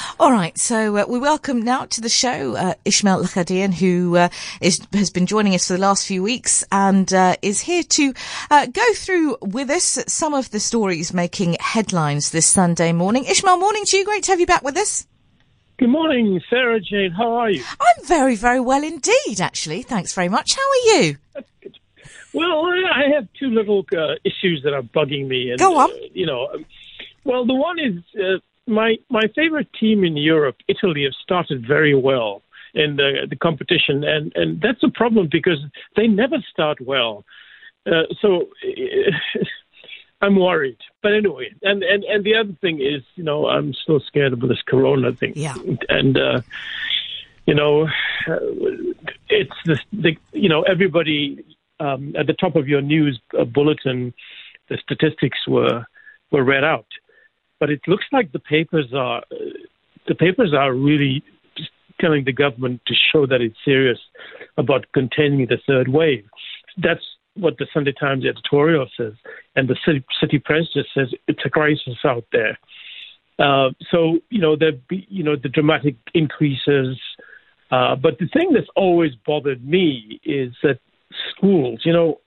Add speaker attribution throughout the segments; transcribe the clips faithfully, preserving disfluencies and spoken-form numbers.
Speaker 1: All right, so uh, we welcome now to the show uh, Ismail Lakhadian, who uh, is, has been joining us for the last few weeks and uh, is here to uh, go through with us some of the stories making headlines this Sunday morning. Ismail, morning to you. Great to have you back with us.
Speaker 2: Good morning, Sarah Jane. How are you?
Speaker 1: I'm very, very well indeed, actually. Thanks very much. How are you?
Speaker 2: That's good. Well, I have two little uh, issues that are bugging me. And,
Speaker 1: Go on.
Speaker 2: Uh, you know, well, the one is uh, my my favorite team in Europe, Italy, have started very well in the, the competition, and, and that's a problem because they never start well. Uh, so uh, I'm worried. But anyway, and, and, and the other thing is, you know, I'm still scared of this corona thing.
Speaker 1: Yeah.
Speaker 2: And, uh, you know, uh, it's the, the, you know, everybody um, at the top of your news uh, bulletin, the statistics were were read out. But it looks like the papers are uh, the papers are really just telling the government to show that it's serious about containing the third wave. That's what the Sunday Times editorial says, and the city, city press just says it's a crisis out there. Uh, so you know there be you know the dramatic increases, uh, but the thing that's always bothered me is that schools. You know,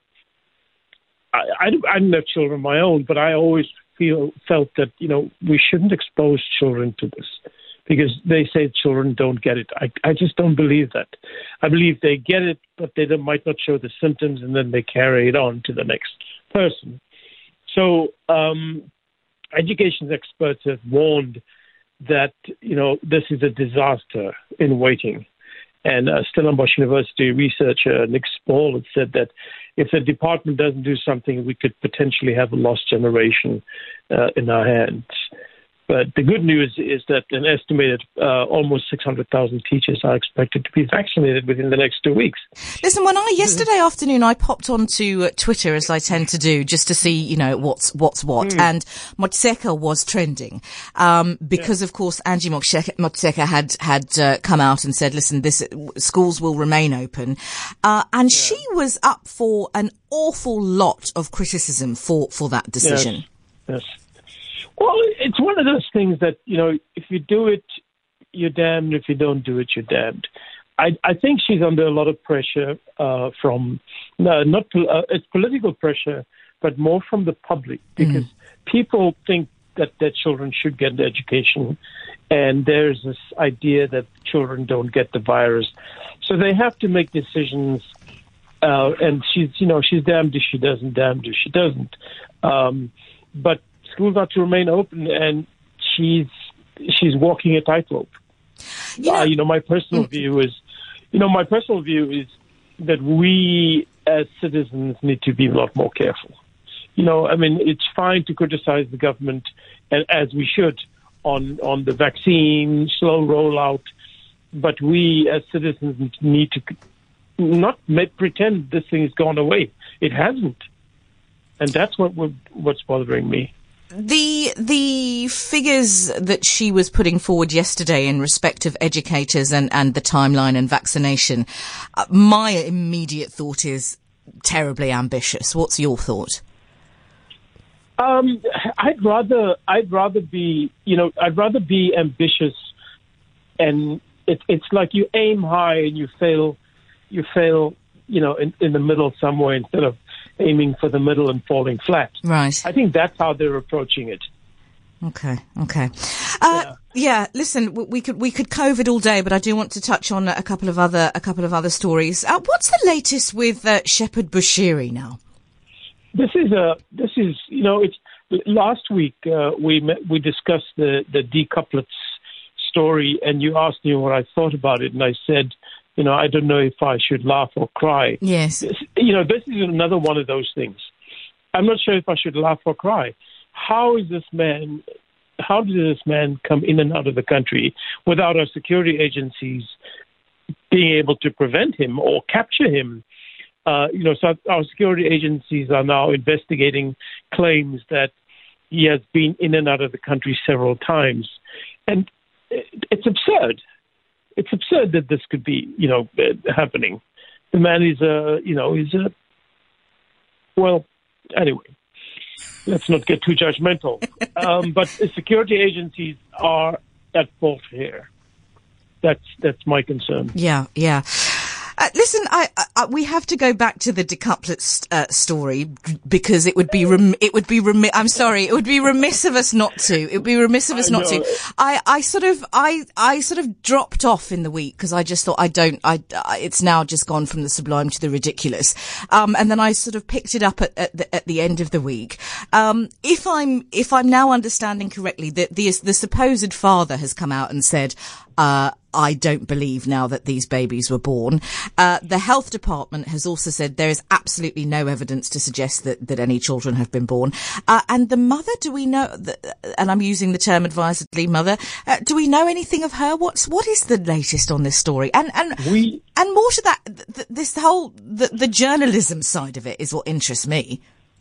Speaker 2: I, I, I don't have children of my own, but I always feel felt that you know we shouldn't expose children to this, because they say children don't get it. I, I just don't believe that. I believe they get it, but they don't, might not show the symptoms, and then they carry it on to the next person. So um, education experts have warned that, you know, this is a disaster in waiting. And uh, Stellenbosch University researcher Nick Spall had said that if the department doesn't do something, we could potentially have a lost generation uh, in our hands. But the good news is that an estimated uh, almost six hundred thousand teachers are expected to be vaccinated within the next two weeks.
Speaker 1: Listen, when I, yesterday afternoon, I popped onto uh, Twitter, as I tend to do, just to see, you know, what's what's what. Mm. And Motshekga was trending um, because, yeah. of course, Angie Motshekga had, had uh, come out and said, listen, this schools will remain open. Uh, and yeah. she was up for an awful lot of criticism for, for that decision.
Speaker 2: Yes. yes. Well, it's one of those things that, you know, if you do it, you're damned. If you don't do it, you're damned. I, I think she's under a lot of pressure uh, from, no, not uh, it's political pressure, but more from the public, because mm. people think that their children should get an education, and there's this idea that children don't get the virus. So they have to make decisions, uh, and she's, you know, she's damned if she doesn't, damned if she doesn't. Um, but schools are to remain open, and she's she's walking a tightrope. Yeah. Uh, you know, my personal view is, you know, my personal view is that we as citizens need to be a lot more careful. You know, I mean, it's fine to criticize the government, and as we should, on on the vaccine slow rollout, but we as citizens need to not make, pretend this thing has gone away. It hasn't, and that's what would, what's bothering me.
Speaker 1: The the figures that she was putting forward yesterday in respect of educators and, and the timeline and vaccination, uh, my immediate thought is terribly ambitious. What's your thought?
Speaker 2: Um, I'd rather I'd rather be you know I'd rather be ambitious, and it, it's like you aim high and you fail you fail you know in, in the middle somewhere instead of aiming for the middle and falling flat.
Speaker 1: Right.
Speaker 2: I think that's how they're approaching it.
Speaker 1: Okay. Okay. Uh, yeah. yeah. Listen, we could we could COVID all day, but I do want to touch on a couple of other a couple of other stories. Uh, what's the latest with uh, Shepherd Bushiri now?
Speaker 2: This is a this is you know it's last week uh, we met, we discussed the the decouplets story, and you asked me what I thought about it, and I said, you know, I don't know if I should laugh or cry.
Speaker 1: Yes.
Speaker 2: This, you know, this is another one of those things. I'm not sure if I should laugh or cry. How is this man, how did this man come in and out of the country without our security agencies being able to prevent him or capture him? Uh, you know, so our security agencies are now investigating claims that he has been in and out of the country several times. And it's absurd. It's absurd that this could be, you know, happening. The man is a, you know, he's a, well, anyway, let's not get too judgmental. um, but the security agencies are at fault here. That's that's my concern.
Speaker 1: Yeah, yeah. Uh, listen, I, I, we have to go back to the decouplets uh, story because it would be rem- it would be remi- I'm sorry, it would be remiss of us not to. It would be remiss of us not to. I, I sort of I I sort of dropped off in the week because I just thought I don't I, I it's now just gone from the sublime to the ridiculous. Um, and then I sort of picked it up at, at the at the end of the week. Um, if I'm if I'm now understanding correctly, that the the supposed father has come out and said, Uh, I don't believe now that these babies were born. Uh, the health department has also said there is absolutely no evidence to suggest that, that any children have been born. Uh, and the mother, do we know, the, and I'm using the term advisedly, mother, uh, do we know anything of her? What's, what is the latest on this story? And, and,
Speaker 2: we,
Speaker 1: and more to that, th- this whole, the, the journalism side of it is what interests me.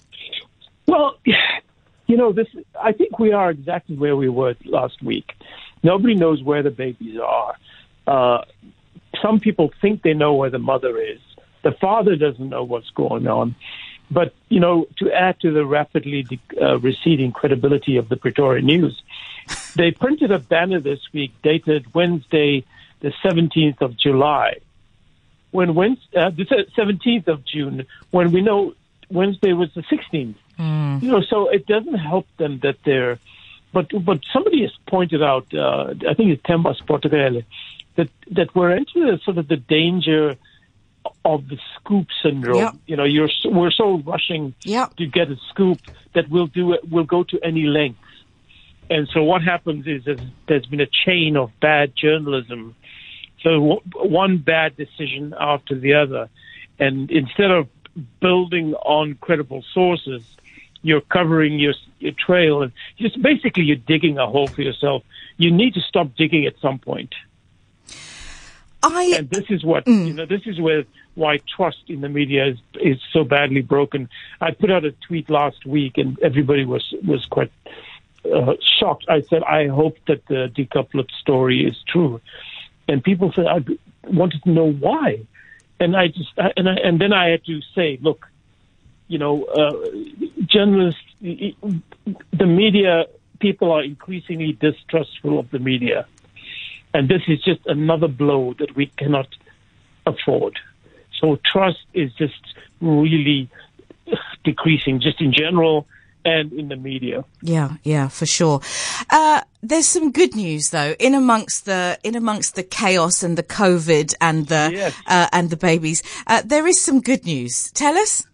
Speaker 2: Well, you know, this, I think we are exactly where we were last week. Nobody knows where the babies are. Uh, some people think they know where the mother is. The father doesn't know what's going on. But, you know, to add to the rapidly de- uh, receding credibility of the Pretoria News, they printed a banner this week dated Wednesday, the seventeenth of July, when Wednesday, uh, the seventeenth of June, when we know Wednesday was the sixteenth. Mm. You know, so it doesn't help them that they're... But but somebody has pointed out, uh, I think it's Themba Sportagele, that that we're into the, sort of the danger of the scoop syndrome. Yep. You know, you're we're so rushing yep. to get a scoop that we'll do it. We'll go to any length. And so what happens is there's, there's been a chain of bad journalism. So w- one bad decision after the other, and instead of building on credible sources, you're covering your, your trail, and just basically you're digging a hole for yourself. You need to stop digging at some point.
Speaker 1: I,
Speaker 2: and this is what, mm. you know, this is where, why trust in the media is, is so badly broken. I put out a tweet last week and everybody was, was quite uh, shocked. I said, I hope that the decouplet story is true. And people said, I wanted to know why. And I just, I, and I, and then I had to say, look, you know, uh, journalists, the media, people are increasingly distrustful of the media. And this is just another blow that we cannot afford. So trust is just really decreasing, just in general and in the media.
Speaker 1: Yeah, yeah, for sure. Uh, there's some good news though, in amongst the in amongst the chaos and the COVID and the yes. uh, and the babies. Uh, there is some good news. Tell us.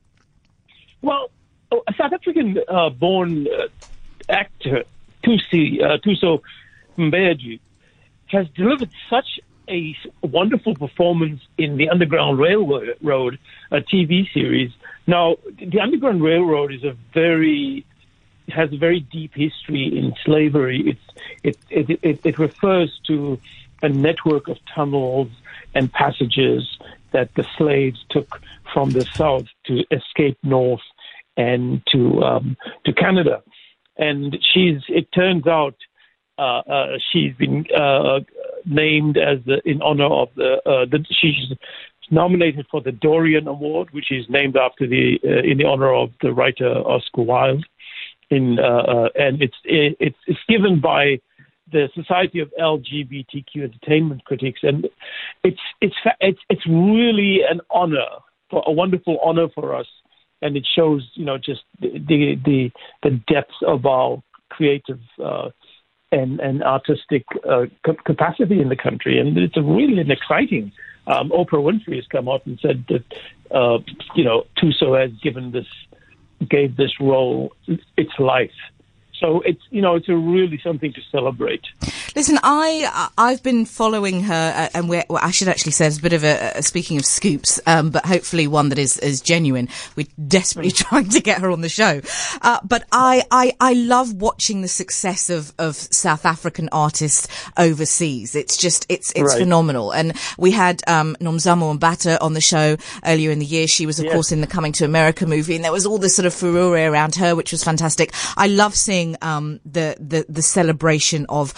Speaker 2: Well, a South African-born uh, uh, actor, Thusi, uh, Thuso Mbeji, has delivered such a wonderful performance in the Underground Railroad, a T V series. Now, the Underground Railroad is a very has a very deep history in slavery. It's it it it, it refers to a network of tunnels and passages that the slaves took from the south to escape north and to um, to Canada. And she's, it turns out, uh, uh, she's been uh, named as the, in honor of the, uh, the, she's nominated for the Dorian Award, which is named after the, uh, in the honor of the writer Oscar Wilde. In, uh, uh, and it's, it's, it's given by the Society of L G B T Q Entertainment Critics. And it's, it's, it's, it's really an honor, for a wonderful honor for us. And it shows, you know, just the the the depth of our creative uh, and and artistic uh, capacity in the country, and it's a really an exciting. Um, Oprah Winfrey has come out and said that, uh, you know, Thuso has given this, gave this role its life. So it's, you know, it's a really something to celebrate.
Speaker 1: Listen, I, I've been following her, uh, and we're, well, I should actually say it's a bit of a, a speaking of scoops, um, but hopefully one that is, is genuine. We're desperately trying to get her on the show. Uh, but I, I, I love watching the success of, of South African artists overseas. It's just, it's, it's right. phenomenal. And we had, um, Nomzamo Mbata on the show earlier in the year. She was, of yes. course, in the Coming to America movie, and there was all this sort of furore around her, which was fantastic. I love seeing, um, the, the, the celebration of, of Thuso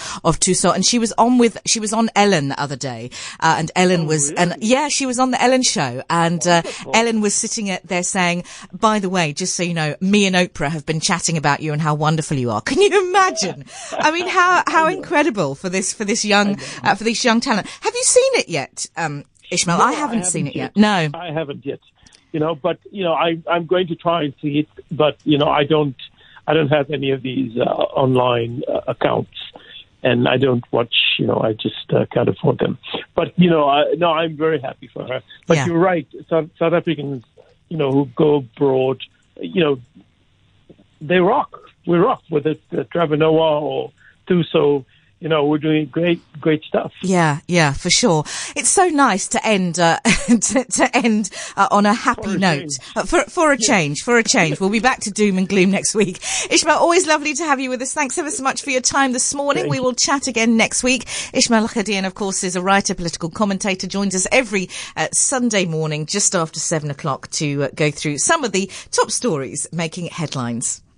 Speaker 1: Tussauds, and she was on with, she was on Ellen the other day, uh, and Ellen
Speaker 2: oh,
Speaker 1: was,
Speaker 2: really?
Speaker 1: and yeah, she was on the Ellen show, and uh, Ellen was sitting at there saying, by the way, just so you know, me and Oprah have been chatting about you and how wonderful you are. Can you imagine? I mean, how how incredible for this for this young uh, for this young talent. Have you seen it yet, um, Ishmael?
Speaker 2: No,
Speaker 1: I, haven't
Speaker 2: I haven't
Speaker 1: seen it yet.
Speaker 2: yet.
Speaker 1: No,
Speaker 2: I haven't yet. You know, but you know, I I'm going to try and see it, but you know, I don't I don't have any of these uh, online uh, accounts. And I don't watch, you know, I just uh, can't afford them. But, you know, I, no, I'm very happy for her. But
Speaker 1: yeah.
Speaker 2: You're right. South, South Africans, you know, who go abroad, you know, they rock. We rock, whether it's uh, Trevor Noah or Tussauds. You know, we're doing great, great stuff.
Speaker 1: Yeah, yeah, for sure. It's so nice to end, uh, to, to end uh, on a happy
Speaker 2: For a
Speaker 1: note. Uh, for, for a
Speaker 2: Yeah.
Speaker 1: change, for a change. We'll be back to doom and gloom next week. Ishmael, always lovely to have you with us. Thanks ever so much for your time this morning.
Speaker 2: Thank
Speaker 1: we will chat again next week. Ishmael Al-Qadian, of course, is a writer, political commentator, joins us every uh, Sunday morning just after seven o'clock to uh, go through some of the top stories making headlines.